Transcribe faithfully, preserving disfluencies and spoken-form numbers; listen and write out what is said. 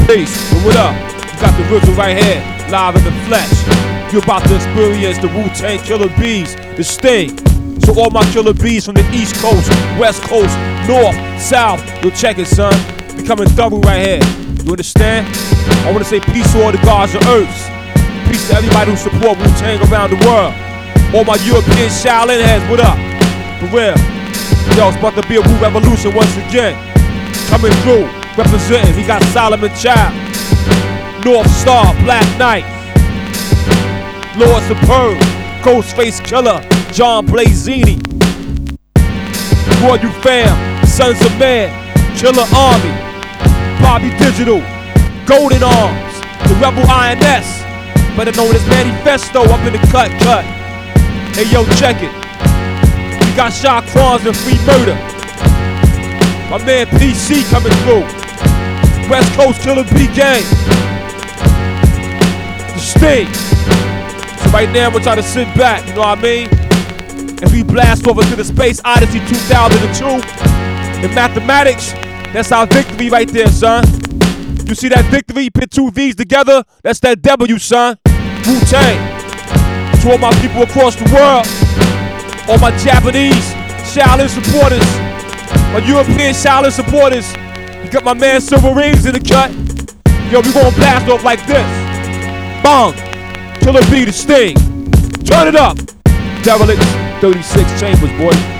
Peace, but what up? You got the Rizzle right here, live in the flesh. You're about to experience the Wu-Tang Killer Bees, the Sting. So all my killer bees from the East Coast, West Coast, North, South, yo, check it, son. We coming double right here. You understand? I wanna say peace to all the gods of Earths. Peace to everybody who support Wu-Tang around the world. All my European Shaolin heads, what up? For real. Yo, it's about to be a Wu revolution once again. Coming through, representing, we got Solomon Child, North Star, Black Knight, Lord Superb, Ghostface Killer, John Blazini, Roy You Fam, Sons of Man, Killer Army, Bobby Digital, Golden Arms, the Rebel I N S, better known as Manifesto, up in the cut, cut. Hey yo, check it. We got Shot Crons and Free Murder. My man P C coming through. West Coast Killer B Gang. The Sting. So right now we're trying to sit back, you know what I mean? And we blast over to the Space Odyssey two thousand two. In mathematics, that's our victory right there, son. You see that victory? Put two V's together, that's that W, son. Wu-Tang. To all my people across the world, all my Japanese Shaolin supporters, my European Shaolin supporters, you got my man Silver Rings in the cut. Yo, we gonna blast off like this. Bong, Killer B, the Sting. Turn it up. Derelict, thirty-six Chambers, boy.